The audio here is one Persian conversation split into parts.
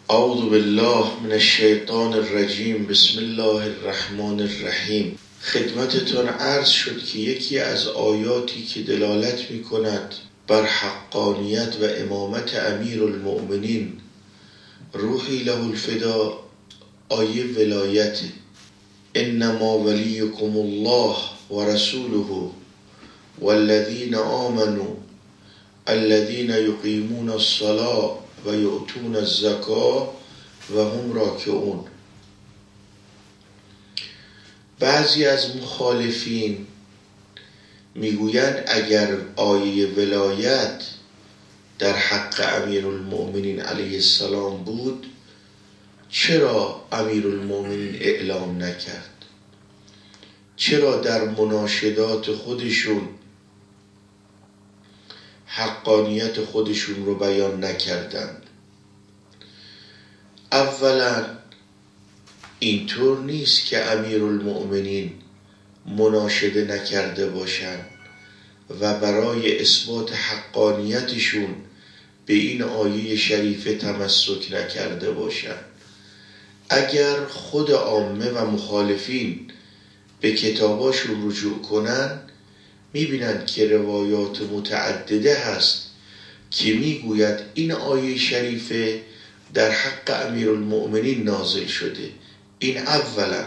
اعوذ بالله من الشیطان الرجیم. بسم الله الرحمن الرحیم. خدمتتون عرض شد که یکی از آیاتی که دلالت می کند بر حقانیت و امامت امیر المؤمنین روحی له الفدا آیه ولایت انما ولیکم الله و رسوله والذین آمنوا الذین یقیمون الصلاة و یؤتون الزکاة و هم راکعون. بعضی از مخالفین میگویند اگر آیه ولایت در حق امیرالمؤمنین علیه السلام بود چرا امیرالمؤمنین اعلام نکرد؟ چرا در مناشدات خودشون حقانیت خودشون رو بیان نکردند؟ اولا اینطور نیست که امیرالمؤمنین مناشده نکرده باشند و برای اثبات حقانیتشون به این آیه شریفه تمسک نکرده باشند. اگر خود عامه و مخالفین به کتاباشون رجوع کنن میبینند که روایات متعدده هست که میگوید این آیه شریفه در حق امیرالمؤمنین نازل شده. این اولا.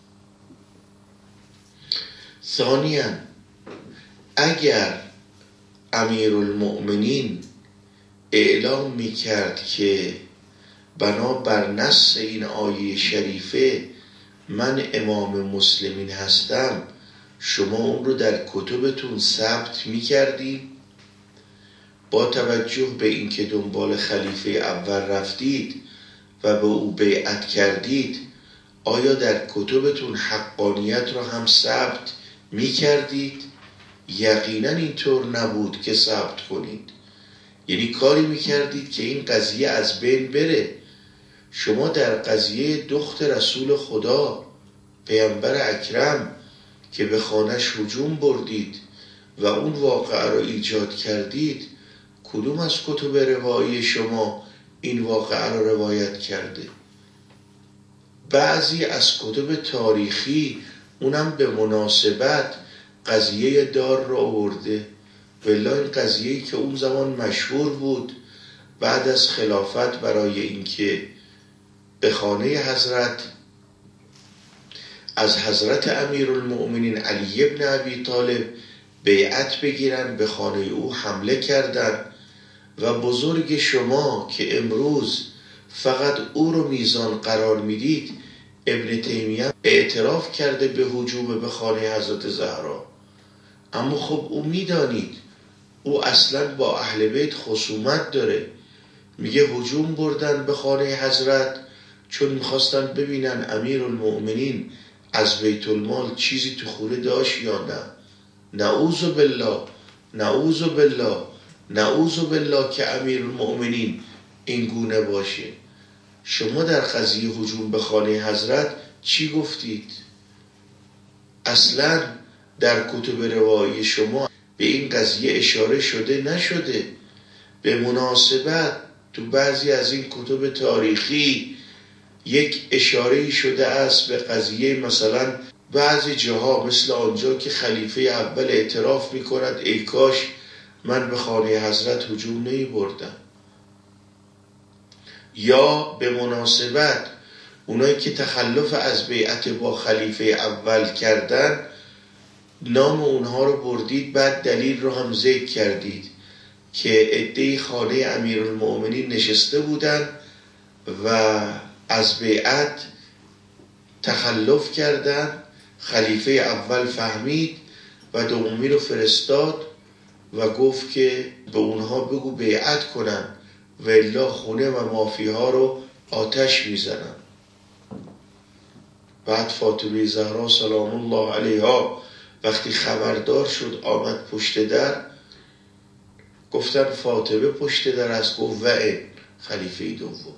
ثانیا اگر امیرالمؤمنین اعلام میکرد که بنابر نص این آیه شریفه من امام مسلمین هستم، شما اون رو در کتبتون ثبت میکردید؟ با توجه به اینکه دنبال خلیفه اول رفتید و به او بیعت کردید، آیا در کتبتون حقانیت را هم ثبت میکردید؟ یقینا اینطور نبود که ثبت کنید. یعنی کاری میکردید که این قضیه از بین بره. شما در قضیه دخت رسول خدا پیامبر اکرم که به خانش هجوم بردید و اون واقعه را ایجاد کردید، کدوم از کتب روایی شما این واقعه را روایت کرده؟ بعضی از کتب تاریخی اونم به مناسبت قضیه دار را آورده. والله این قضیه‌ای که اون زمان مشهور بود بعد از خلافت برای اینکه به خانه از حضرت امیرالمؤمنین علی ابن ابی طالب بیعت بگیرن، به خانه او حمله کردند و بزرگ شما که امروز فقط او رو میزان قرار میدید، ابن تیمیه اعتراف کرده به هجوم به خانه حضرت زهرا. اما خب او میدانید او اصلا با اهل بیت خصومت داره. میگه هجوم بردن به خانه حضرت چون میخواستن ببینن امیرالمؤمنین از بیت المال چیزی تو خونه داشت یا نه. نعوذ بالله، نعوذ بالله، نعوذ بالله که امیرالمؤمنین این گونه باشه. شما در قضیه هجوم به خانه حضرت چی گفتید؟ اصلا در کتب روایی شما به این قضیه اشاره شده نشده. به مناسبت تو بعضی از این کتب تاریخی یک اشاره شده است به قضیه، مثلا بعضی جاها مثل آنجا که خلیفه اول اعتراف میکند ای کاش من به خانه حضرت هجوم نمی بردم. یا به مناسبت اونایی که تخلف از بیعت با خلیفه اول کردن نام اونها رو بردید، بعد دلیل رو هم ذکر کردید که عده‌ای خانه امیرالمؤمنین نشسته بودن و از بیعت تخلف کردن. خلیفه اول فهمید و دومی رو فرستاد و گفت که به اونها بگو بیعت کنن و الا خونه و مافیها رو آتش میزنن. بعد فاطمه زهرا سلام الله علیها وقتی خبردار شد آمد پشت در، گفتن فاطمه پشت در است، گفت و خلیفه دوم.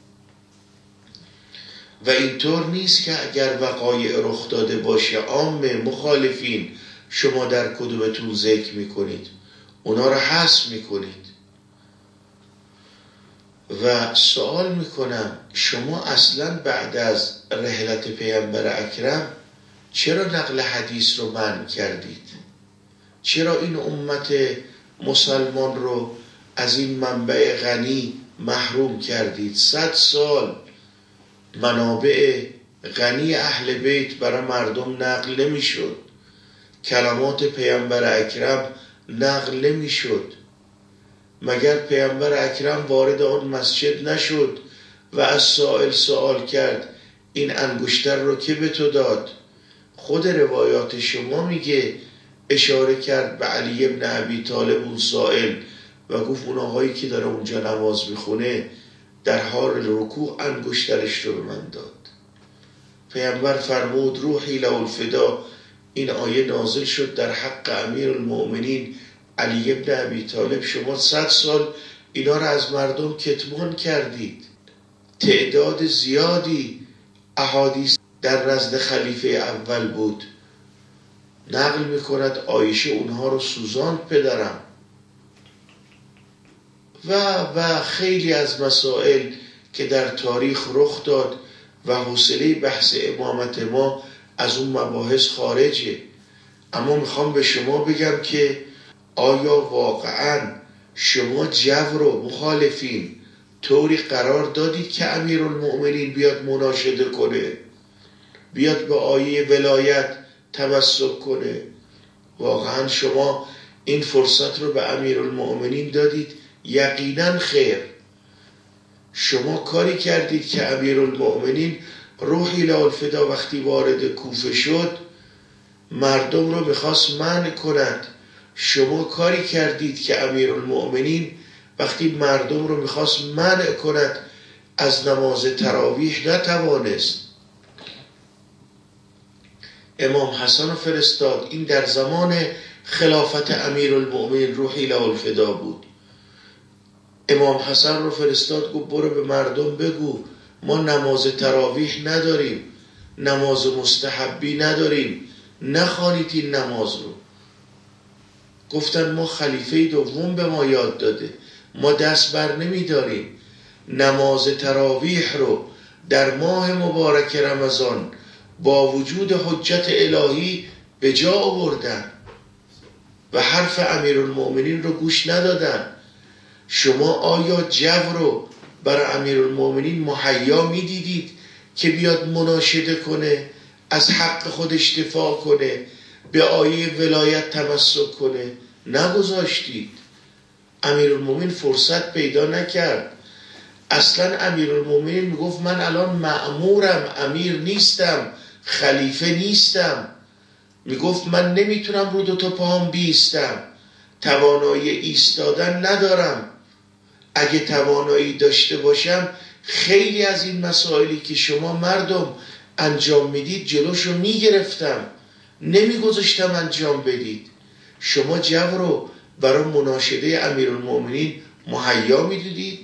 و اینطور نیست که اگر وقایع رخ داده باشه عام مخالفین شما در کتبتون ذکر میکنید، اونا رو حذف میکنید. و سوال میکنم شما اصلا بعد از رحلت پیامبر اکرم چرا نقل حدیث رو منع کردید؟ چرا این امت مسلمان رو از این منبع غنی محروم کردید؟ 100 سال منابع غنی اهل بیت برای مردم نقل نمیشد، کلمات پیامبر اکرم نقل نمیشد. مگر پیامبر اکرم وارد آن مسجد نشد و از سائل سوال کرد این انگشتر رو که به تو داد؟ خود روایات شما میگه اشاره کرد به علی ابن ابی طالب اون سائل و گفت اون آقایی که داره اونجا نماز میخونه در حال رکوع انگشترش رو به من داد. پیامبر فرمود روحی له الفدا. این آیه نازل شد در حق امیرالمؤمنین علی ابن ابی طالب. شما 100 سال اینا رو از مردم کتمان کردید. تعداد زیادی احادیث در نزد خلیفه اول بود. نقل میکند عایشه اونها رو سوزاند پدرم و خیلی از مسائل که در تاریخ رخ داد و حوصله بحث امامت ما از اون مباحث خارجه. اما میخوام به شما بگم که آیا واقعا شما جو رو مخالفین طوری قرار دادید که امیرالمؤمنین بیاد مناشده کنه، بیاد به آیه ولایت تمسک کنه؟ واقعا شما این فرصت رو به امیرالمؤمنین دادید؟ یقینا خیر. شما کاری کردید که امیرالمؤمنین روحی له الفدا وقتی وارد کوفه شد مردم رو میخواست منع کند. شما کاری کردید که امیرالمؤمنین وقتی مردم رو میخواست منع کند از نماز تراویح نتوانست. امام حسن رو فرستاد. این در زمان خلافت امیرالمؤمنین روحی له الفدا بود. امام حسن رو فرستاد گفت برو به مردم بگو ما نماز تراویح نداریم، نماز مستحبی نداریم، نخوانید این نماز رو. گفتن ما خلیفه دوم به ما یاد داده، ما دست بر نمی داریم. نماز تراویح رو در ماه مبارک رمضان با وجود حجت الهی به جا آوردن و حرف امیرالمؤمنین رو گوش ندادن. شما آیا جو رو برای امیرالمؤمنین مهیا می دیدید که بیاد مناشده کنه، از حق خودش دفاع کنه، به آیه ولایت تمسک کنه؟ نگذاشتید. امیرالمؤمنین فرصت پیدا نکرد. اصلا امیرالمؤمنین میگفت من الان مأمورم، امیر نیستم، خلیفه نیستم. میگفت من نمیتونم رو 2 پاهم بیستم، توانایی ایستادن ندارم. اگه توانایی داشته باشم خیلی از این مسائلی که شما مردم انجام میدید جلوشو میگرفتم، نمیگذاشتم انجام بدید. شما جو رو برای مناشده امیرالمؤمنین مهیا میدیدید.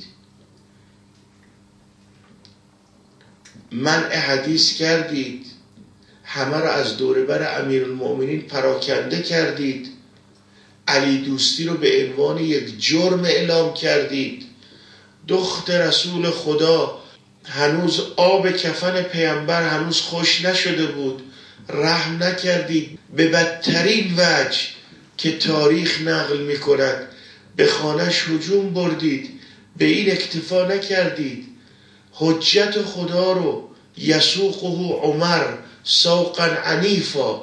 منع حدیث کردید، همه رو از دور بر امیرالمؤمنین پراکنده کردید. علی دوستی رو به عنوان یک جرم اعلام کردید. دخت رسول خدا هنوز آب کفن پیامبر هنوز خوش نشده بود، رحم نکردید. به بدترین وجه که تاریخ نقل می کند به خانهش هجوم بردید. به این اکتفا نکردید، حجت خدا رو یسوقه عمر سوقا عنیفا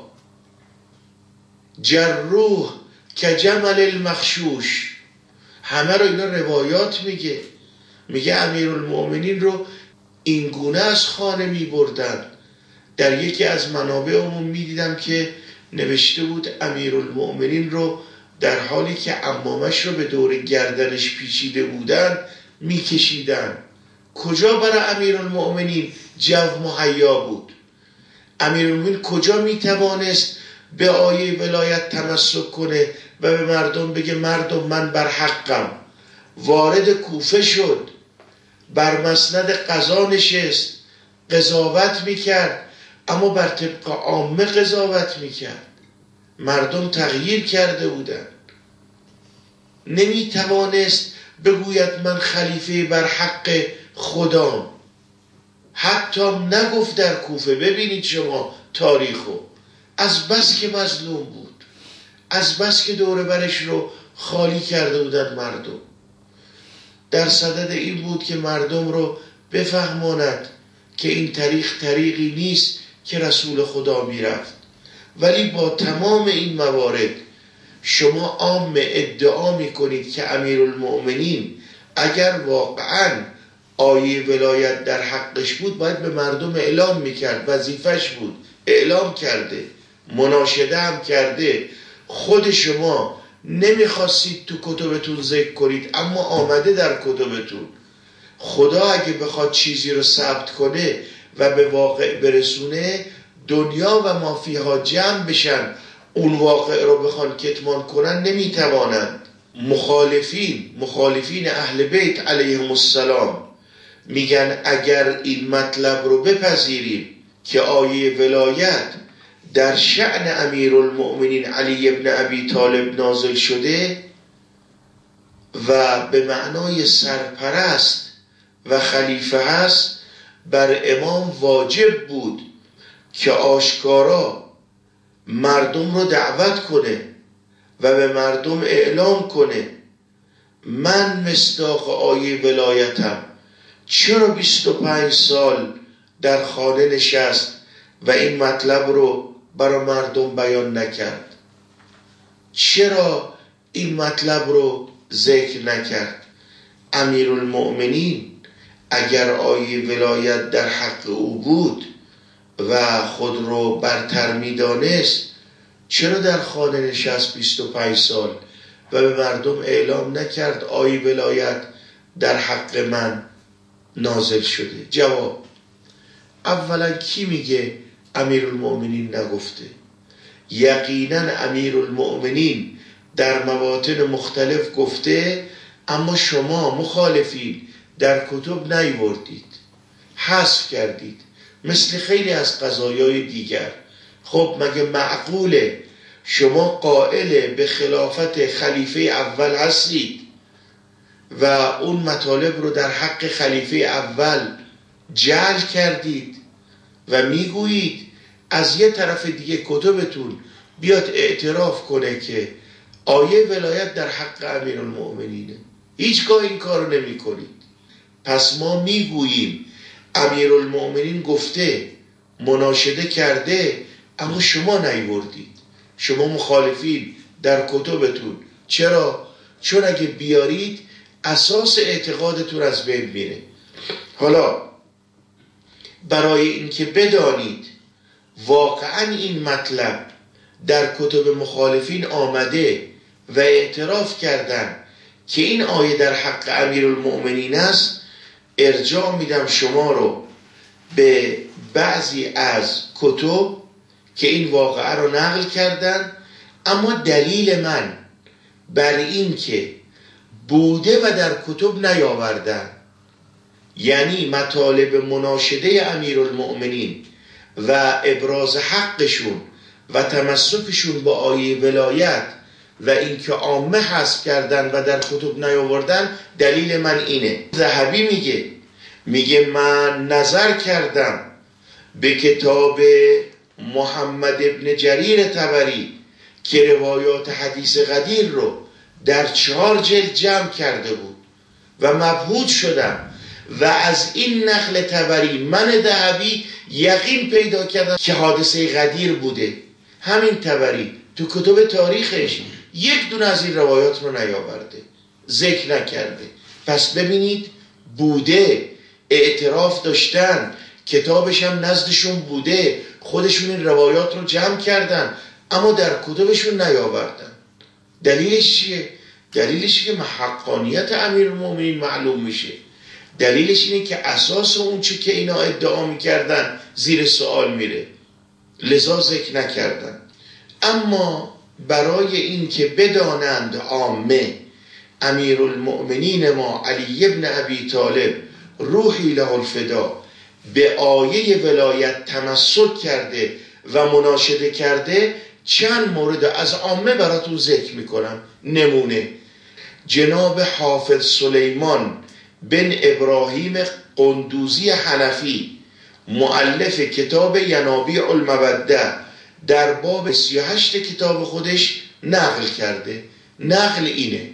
جروح که جمل المخشوش. همه رو اینا روایات میگه امیرالمؤمنین رو این گونه از خانه می بردن. در یکی از منابعمون میدیدم که نوشته بود امیرالمؤمنین رو در حالی که عمامش رو به دور گردنش پیچیده بودن میکشیدن. کجا برای امیرالمؤمنین جو مهیا بود؟ امیرالمؤمنین کجا میتوانست به آیه ولایت تمسک کنه و به مردم بگه مردم من بر حقم؟ وارد کوفه شد، بر مسند قضا نشست، قضاوت میکرد، اما بر طبق عامه قضاوت میکرد. مردم تغییر کرده بودن. نمیتوانست بگوید من خلیفه بر حق خدام. حتی نگفت در کوفه. ببینید شما تاریخو، از بس که مظلوم بود، از بس که دور برش رو خالی کرده بودن مردم، در صدد این بود که مردم رو بفهماند که این طریقی نیست که رسول خدا میرفت. ولی با تمام این موارد شما عام ادعا میکنید که امیرالمؤمنین اگر واقعا آیه ولایت در حقش بود باید به مردم اعلام میکرد، وظیفش بود، اعلام کرده، مناشده هم کرده. خود شما نمیخواستید تو کتبتون ذکر کنید، اما آمده در کتبتون. خدا اگه بخواد چیزی رو ثبت کنه و به واقع برسونه، دنیا و مافیها جمع بشن اون واقع رو بخوان کتمان کنن نمیتوانند. مخالفین اهل بیت علیهم السلام میگن اگر این مطلب رو بپذیریم که آیه ولایت در شأن امیرالمؤمنین علی ابن ابی طالب نازل شده و به معنای سرپرست و خلیفه هست، بر امام واجب بود که آشکارا مردم رو دعوت کنه و به مردم اعلام کنه من مصداق آیه ولایتم. چرا 25 سال در خانه نشست و این مطلب رو برای مردم بیان نکرد؟ چرا این مطلب رو ذکر نکرد؟ امیرالمؤمنین اگر آیه ولایت در حق او بود و خود رو برتر می‌دانست، چرا در خانه نشست 25 سال و به مردم اعلام نکرد آیه ولایت در حق من نازل شده؟ جواب: اولا کی میگه امیرالمؤمنین نگفته؟ یقینا امیرالمؤمنین در مواطن مختلف گفته، اما شما مخالفین در کتب نیاوردید، حذف کردید، مثل خیلی از قضایای دیگر. خب مگه معقوله شما قائل به خلافت خلیفه اول هستید و اون مطالب رو در حق خلیفه اول جعل کردید و میگویید از یه طرف دیگه کتبتون بیاد اعتراف کنه که آیه ولایت در حق امیرالمؤمنینه؟ هیچگاه این کارو نمی کنید. پس ما میگوییم امیرالمؤمنین گفته، مناشده کرده، اما شما نیوردید، شما مخالفین در کتبتون. چرا؟ چون اگه بیارید اساس اعتقادتون از بین میره. حالا برای اینکه بدانید واقعا این مطلب در کتب مخالفین آمده و اعتراف کردن که این آیه در حق امیرالمؤمنین است، ارجاع میدم شما رو به بعضی از کتب که این واقعه رو نقل کردن، اما دلیل من بر این که بوده و در کتب نیاوردن، یعنی مطالب مناشده امیرالمؤمنین و ابراز حقشون و تمسکشون با آیه ولایت و اینکه عامه حذف کردن و در کتب نیاوردن، دلیل من اینه. ذهبی میگه من نظر کردم به کتاب محمد ابن جریر طبری که روایات حدیث قدیر رو در 4 جلد جمع کرده بود و مبهوت شدم و از این نقل طبری من ذهبی یقین پیدا کردم که حادثه قدیر بوده. همین طبری تو کتب تاریخش یک دونه از این روایات رو نیاورده، ذکر نکرده. پس ببینید بوده، اعتراف داشتن، کتابش هم نزدشون بوده، خودشون این روایات رو جمع کردن اما در کتبشون نیاوردن. دلیلش چیه؟ دلیلش که حقانیت امیرالمؤمنین معلوم میشه. دلیلش اینه که اساس اون چی که اینا ادعا میکردن زیر سوال میره، لذا ذکر نکردن. اما برای این که بدانند عامه امیرالمؤمنین ما علی ابن ابی طالب روحی له الفدا به آیه ولایت تمسک کرده و مناشده کرده، چند مورد از عامه براتون ذکر میکنم. نمونه: جناب حافظ سلیمان بن ابراهیم قندوزی حنفی مؤلف کتاب ینابیع الموده در باب 38 کتاب خودش نقل کرده. نقل اینه: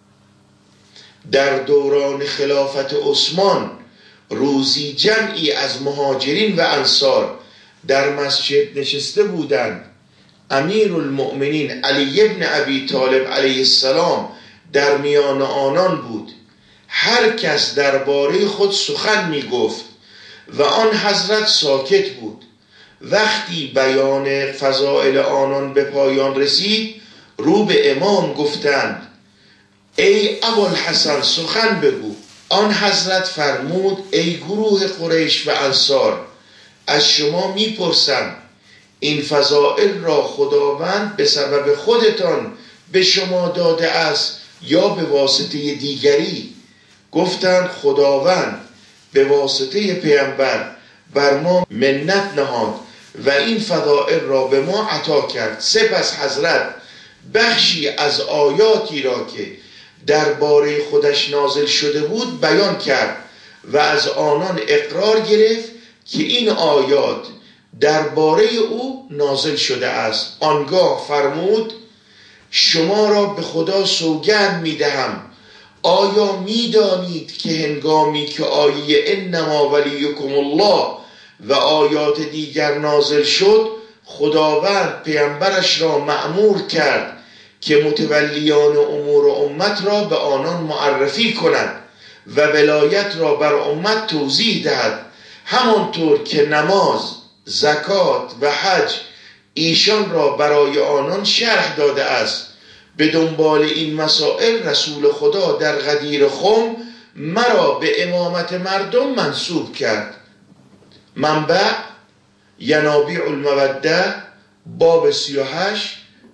در دوران خلافت عثمان روزی جمعی از مهاجرین و انصار در مسجد نشسته بودند. امیر المؤمنین علی ابن ابی طالب علیه السلام در میان آنان بود. هر کس درباره خود سخن می گفت و آن حضرت ساکت بود. وقتی بیان فضائل آنان به پایان رسید، رو به امام گفتند: ای ابوالحسن سخن بگو. آن حضرت فرمود: ای گروه قریش و انصار، از شما میپرسم این فضائل را خداوند به سبب خودتان به شما داده است یا به واسطه دیگری؟ گفتند: خداوند به واسطه پیامبر بر ما منت نهاد و این فضائل را به ما عطا کرد. سپس حضرت بخشی از آیاتی را که درباره خودش نازل شده بود بیان کرد و از آنان اقرار گرفت که این آیات درباره او نازل شده است. آنگاه فرمود: شما را به خدا سوگند میدهم، آیا میدانید که هنگامی که آیه انما ولیکم الله و آیات دیگر نازل شد، خداوند پیامبرش را مأمور کرد که متولیان امور امت را به آنان معرفی کند و ولایت را بر امت توضیح دهد، همانطور که نماز، زکات و حج ایشان را برای آنان شرح داده است. به دنبال این مسائل رسول خدا در غدیر خم مرا به امامت مردم منصوب کرد. منبع ینابیع الموده باب 38،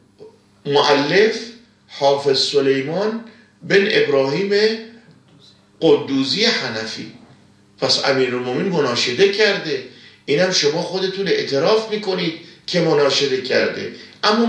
مؤلف حافظ سلیمان بن ابراهیم قندوزی حنفی. پس امیرالمومنین مناشده کرده، اینم شما خودتون اعتراف میکنید که مناشده کرده. اما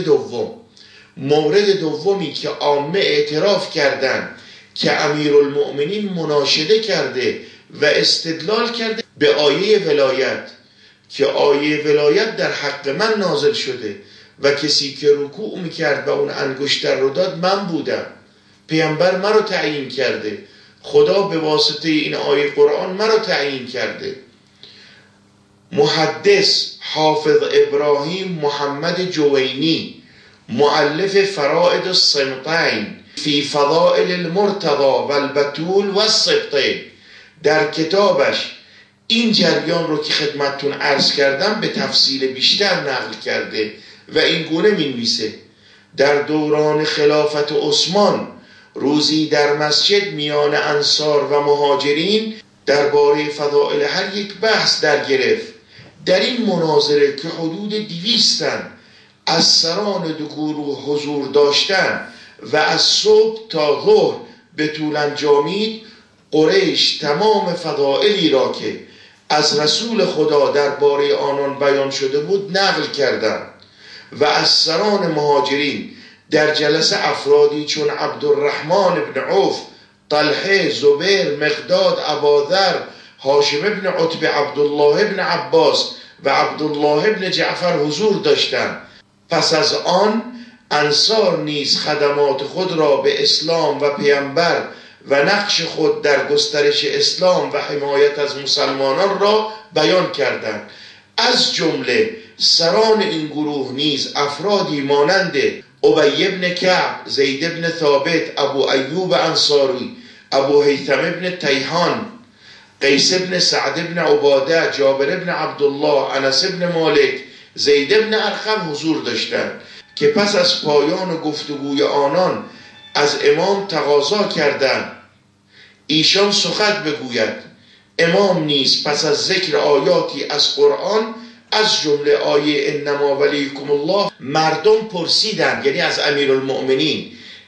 مورد دومی که عامه اعتراف کردن که امیرالمؤمنین مناشده کرده و استدلال کرده به آیه ولایت، که آیه ولایت در حق من نازل شده و کسی که رکوع میکرد و اون انگشتر رو داد من بودم، پیامبر مرا تعیین کرده، خدا به واسطه این آیه قرآن مرا تعیین کرده. محدث حافظ ابراهیم محمد جوینی مؤلف فرائد الصمتین فی فضائل المرتضی و البتول و السبطین در کتابش این جریان رو که خدمتتون عرض کردم به تفصیل بیشتر نقل کرده و این گونه می‌نویسه: در دوران خلافت عثمان روزی در مسجد میان انصار و مهاجرین درباره فضائل هر یک بحث در گرفت. در این مناظره که حدود 200 از سران دو گروه حضور داشتند و از صبح تا ظهر به طول انجامید، قریش تمام فضائلی را که از رسول خدا درباره آنان بیان شده بود نقل کردند و از سران مهاجرین در جلسه افرادی چون عبدالرحمن بن عوف، طلحه، زبیر، مقداد، ابوذر، هاشم بن عتبه، عبدالله بن عباس و عبدالله بن جعفر حضور داشتند. پس از آن انصار نیز خدمات خود را به اسلام و پیامبر و نقش خود در گسترش اسلام و حمایت از مسلمانان را بیان کردند. از جمله سران این گروه نیز افرادی مانند ابی بن کعب، زید بن ثابت، ابو ایوب انصاری، ابو هیثم بن تیهان، قیس بن سعد بن عباده، جابر بن عبدالله، انس بن مالک، زید بن ارقم حضور داشتند که پس از پایان گفتگوی آنان از امام تقاضا کردند ایشان سخن بگوید. امام نیز پس از ذکر آیاتی از قرآن از جمله آیه انما ولیکم الله مردم پرسیدند، یعنی از امیرالمؤمنین،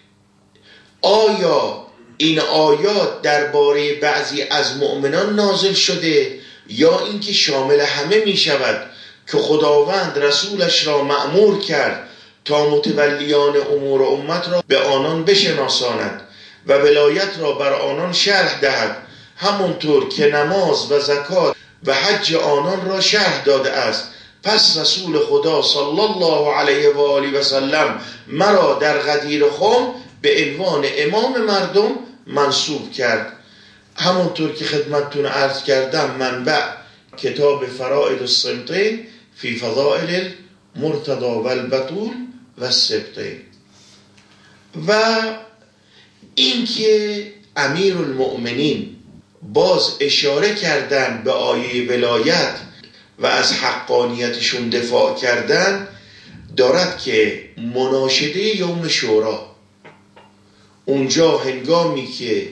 آیا این آیات درباره بعضی از مؤمنان نازل شده یا اینکه شامل همه می شود که خداوند رسولش را مأمور کرد تا متولیان امور امت را به آنان بشناساند؟ و ولایت را بر آنان شرح دهد، همونطور که نماز و زکات و حج آنان را شرح داده است. پس رسول خدا صلی الله علیه و آله و سلم مرا در غدیر خم به عنوان امام مردم منصوب کرد. همونطور که خدمتتون عرض کردم، منبع کتاب فرائد الصمتین فی فضائل المرتضی و البطول و السبتین. و اینکه امیر المؤمنین باز اشاره کردن به آیه ولایت و از حقانیتشون دفاع کردن، دارد که مناشده یوم شورا، اونجا هنگامی که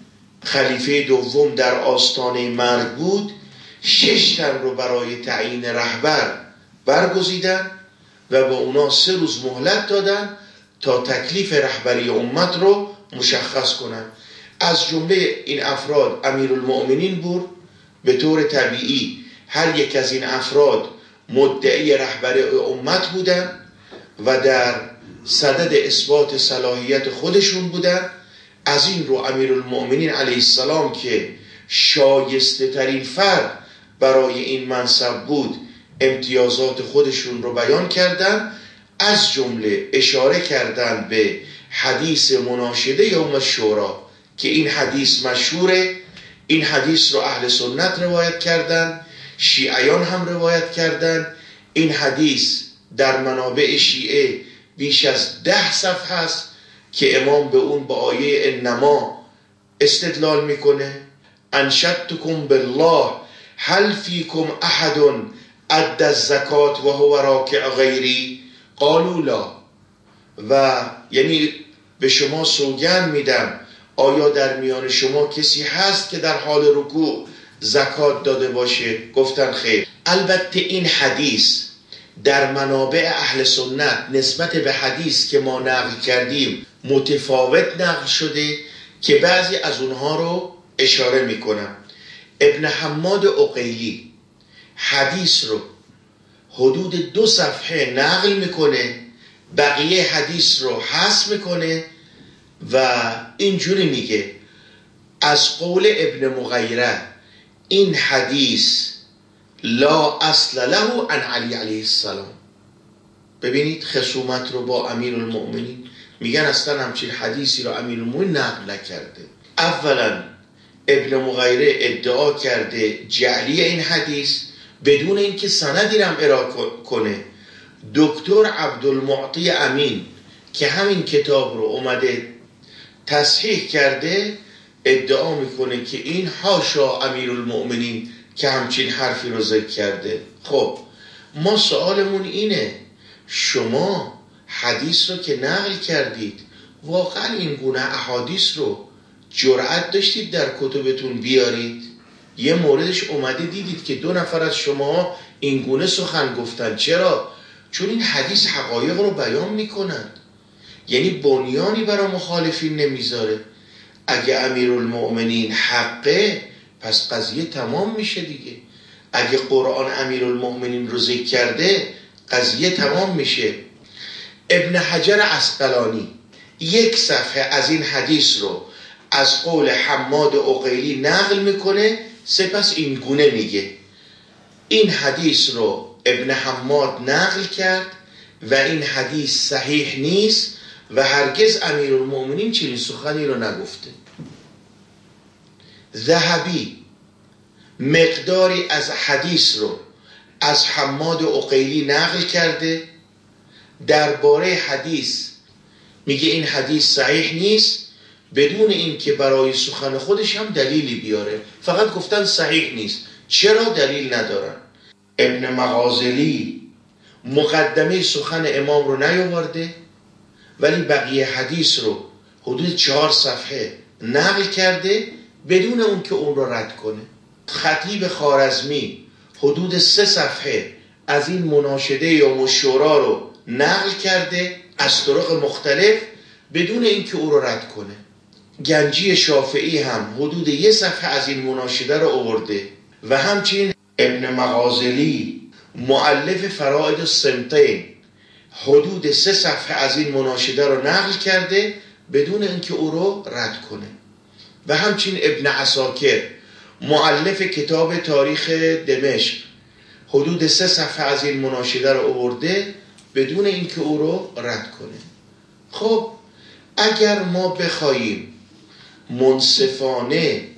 خلیفه دوم در آستانه مرگ بود، 6 تن رو برای تعیین رهبر برگزیدن و به اونا 3 روز مهلت دادن تا تکلیف رهبری امت رو مشخص کنن. از جمله این افراد امیرالمؤمنین بود. به طور طبیعی هر یک از این افراد مدعی رهبری امت بودن و در صدد اثبات صلاحیت خودشون بودن. از این رو امیرالمؤمنین علیه السلام که شایسته ترین فرد برای این منصب بود، امتیازات خودشون رو بیان کردن. از جمله اشاره کردن به حدیث مناشده یوم شورا که این حدیث مشهوره. این حدیث رو اهل سنت روایت کردن، شیعیان هم روایت کردن. این حدیث در منابع شیعه بیش از 10 صفحه است که امام به اون با آیه انما استدلال میکنه. انشدتکم بالله هل فیکم احد ادى الزکات و هو راکع غیری قالوا لا. و یعنی به شما سوگند میدم، آیا در میان شما کسی هست که در حال رکوع زکات داده باشه؟ گفتن خیر. البته این حدیث در منابع اهل سنت نسبت به حدیث که ما نقل کردیم متفاوت نقل شده که بعضی از اونها رو اشاره میکنم. ابن حماد عقیلی حدیث رو حدود 2 صفحه نقل میکنه، بقیه حدیث رو حذف میکنه و اینجوری میگه از قول ابن مغیره این حدیث لا اصل له عن علی علیه السلام. ببینید خصومت رو با امیرالمؤمنین، میگن اصلا همچین حدیثی رو امیرالمؤمنین نقل نکرده. اولا ابن مغیره ادعا کرده جعلی این حدیث بدون اینکه سندی رو هم ارائه کنه. دکتر عبدالمعطی امین که همین کتاب رو اومده تصحیح کرده ادعا میکنه که این حاشا امیرالمؤمنین که همچین حرفی رو ذکر کرده. خب ما سوالمون اینه، شما حدیث رو که نقل کردید، واقعا این گونه احادیث رو جرأت داشتید در کتبتون بیارید؟ یه موردش اومده دیدید که 2 نفر از شما این گونه سخن گفتن. چرا؟ چون این حدیث حقایق رو بیان میکنن، یعنی بنیانی برای مخالفین نمیذاره. اگه امیرالمؤمنین حقه پس قضیه تمام میشه دیگه. اگه قرآن امیرالمؤمنین رو ذکر کرده قضیه تمام میشه. ابن حجر عسقلانی 1 صفحه از این حدیث رو از قول حماد عقیلی نقل میکنه، سپس این گونه میگه این حدیث رو ابن حماد نقل کرد و این حدیث صحیح نیست و هرگز امیرالمؤمنین چنین سخنی رو نگفته. ذهبی مقداری از حدیث رو از حماد عقیلی نقل کرده، درباره حدیث میگه این حدیث صحیح نیست بدون اینکه برای سخن خودش هم دلیلی بیاره، فقط گفتن صحیح نیست. چرا؟ دلیل ندارن. ابن مغازلی مقدمه سخن امام رو نیاورده ولی بقیه حدیث رو حدود 4 صفحه نقل کرده بدون اون که اون رو رد کنه. خطیب خوارزمی حدود 3 صفحه از این مناشده یوم الشورا رو نقل کرده از طرق مختلف بدون اینکه او رو رد کنه. گنجی شافعی هم حدود 1 صفحه از این مناشده رو آورده و همچنین ابن مغازلی مؤلف فرائد الصمتین حدود 3 صفحه از این مناشده رو نقل کرده بدون اینکه او رو رد کنه. و همچین ابن عساکر مؤلف کتاب تاریخ دمشق حدود 3 صفحه از این مناشده رو آورده بدون اینکه او رو رد کنه. خب اگر ما بخوایم منصفانه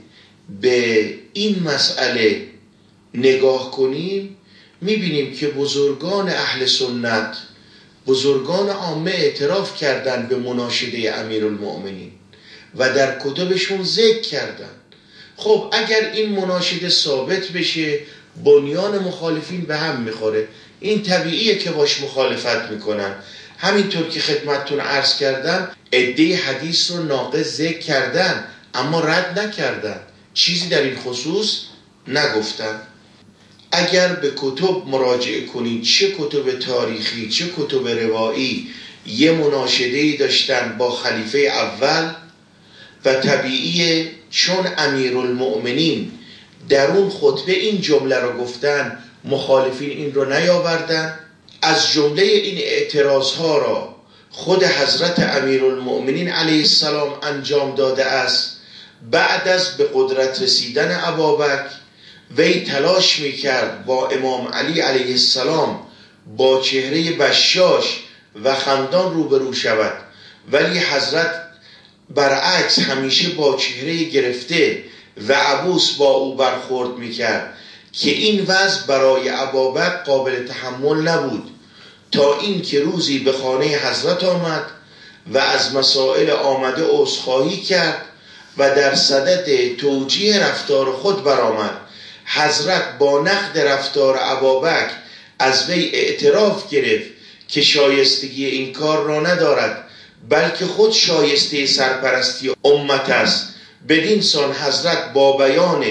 به این مسئله نگاه کنیم میبینیم که بزرگان اهل سنت، بزرگان عامه اعتراف کردن به مناشده امیرالمؤمنین و در کتبشون ذکر کردن. خب اگر این مناشده ثابت بشه بنیان مخالفین به هم میخوره، این طبیعیه که باش مخالفت میکنن. همینطور که خدمتتون عرض کردم عده حدیث رو ناقص ذکر کردن اما رد نکردن، چیزی در این خصوص نگفتن. اگر به کتب مراجعه کنید، چه کتب تاریخی چه کتب روایی، یه مناشده‌ای داشتن با خلیفه اول و طبیعیه چون امیرالمؤمنین در اون خطبه این جمله رو گفتن مخالفین این رو نیاوردن. از جمله این اعتراضها را خود حضرت امیرالمؤمنین علیه السلام انجام داده است. بعد از به قدرت رسیدن ابابکر وی تلاش میکرد با امام علی علیه السلام با چهره بشاش و خندان روبرو شود، ولی حضرت برعکس همیشه با چهره گرفته و عبوس با او برخورد میکرد که این وضع برای ابابکر قابل تحمل نبود، تا این که روزی به خانه حضرت آمد و از مسائل آمده عذرخواهی کرد و در صدد توجیه رفتار خود برآمد. حضرت با نقد رفتار ابابکر از وی اعتراف گرفت که شایستگی این کار را ندارد، بلکه خود شایسته سرپرستی امت است. بدین سان حضرت با بیان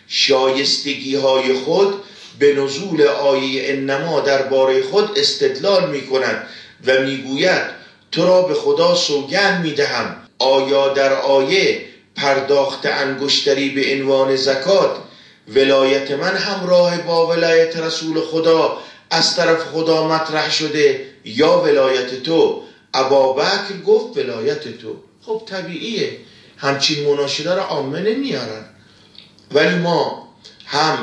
شایستگی های خود به نزول آیه انما درباره خود استدلال می کند و می گوید تو را به خدا سوگند می دهم آیا در آیه پرداخت انگشتری به عنوان زکات ولایت من همراه با ولایت رسول خدا از طرف خدا مطرح شده یا ولایت تو؟ ابابکر گفت ولایت تو. خب طبیعیه همچین مناشده را عامه نمیارن، ولی ما هم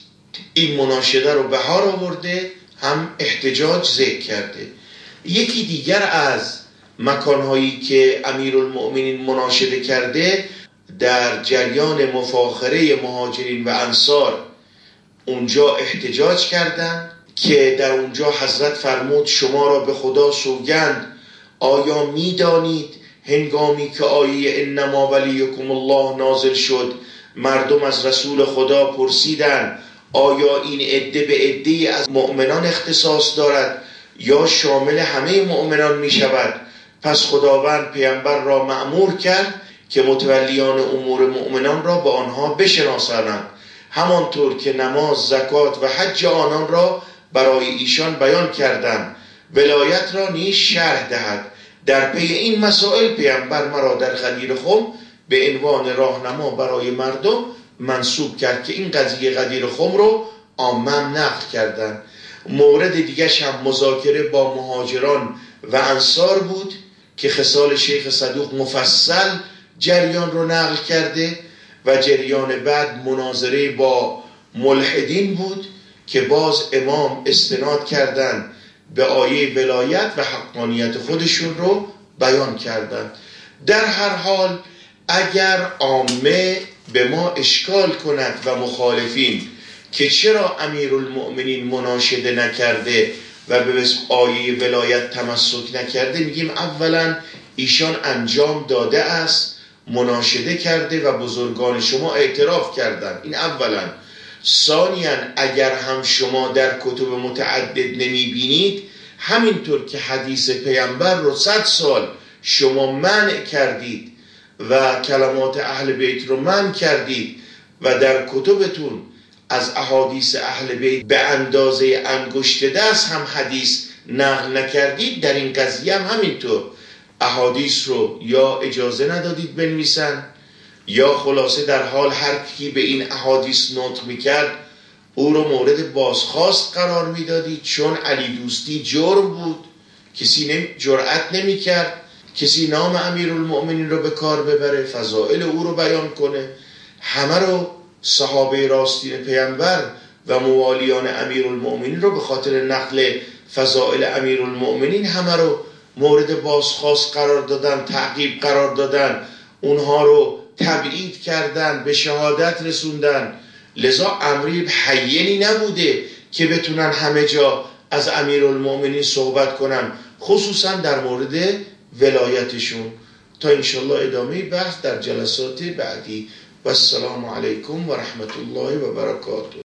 این مناشده رو بهار آورده هم احتجاج ذکر کرده. یکی دیگر از مکانهایی که امیرالمؤمنین مناشده کرده در جریان مفاخره مهاجرین و انصار اونجا احتجاج کردند که در اونجا حضرت فرمود شما را به خدا سوگند آیا میدانید هنگامی که آیه انما ولیکم الله نازل شد مردم از رسول خدا پرسیدند آیا این عده به عده از مؤمنان اختصاص دارد یا شامل همه مؤمنان می شود؟ پس خداوند پیامبر را مأمور کرد که متولیان امور مؤمنان را به آنها بشناسانند، همانطور که نماز، زکات و حج آنان را برای ایشان بیان کردند، ولایت را نیز شرح دهد. در پی این مسائل پیامبر مرا در غدیر خم به عنوان راهنما برای مردم منصوب کرد که این قضیه غدیر خم رو عامه نقل کردند. مورد دیگه هم مذاکره با مهاجران و انصار بود که خصال شیخ صدوق مفصل جریان رو نقل کرده و جریان بعد مناظره با ملحدین بود که باز امام استناد کردن به آیه ولایت و حقانیت خودشون رو بیان کردن. در هر حال اگر عامه به ما اشکال کند و مخالفین که چرا امیرالمؤمنین مناشده نکرده و به آیه ولایت تمسک نکرده، میگیم اولا ایشان انجام داده است، مناشده کرده و بزرگان شما اعتراف کردن، این اولا. ثانیاً اگر هم شما در کتب متعدد نمیبینید همینطور که حدیث پیامبر رو 100 سال شما منع کردید و کلمات اهل بیت رو منع کردید و در کتبتون از احادیث اهل بیت به اندازه انگشت دست هم حدیث نقل نکردید، در این قضیه هم همینطور احادیث رو یا اجازه ندادید بنویسن یا خلاصه در حال هر کی به این احادیث نطق میکرد او رو مورد بازخواست قرار میدادید، چون علی دوستی جرم بود، کسی جرأت نمیکرد کسی نام امیرالمؤمنین رو به کار ببره، فضائل او رو بیان کنه، همه رو صحابه راستین پیامبر و موالیان امیرالمؤمنین رو به خاطر نقل فضائل امیرالمؤمنین همه رو مورد بازخواست قرار دادن، تعقیب قرار دادن، اونها رو تبعید کردن، به شهادت رسوندن. لذا امری هینی نبوده که بتونن همه جا از امیرالمؤمنین صحبت کنن، خصوصا در مورد ولایتشون. تا انشالله ادامه بحث در جلسات بعدی. و السلام علیکم و رحمت الله و برکاته.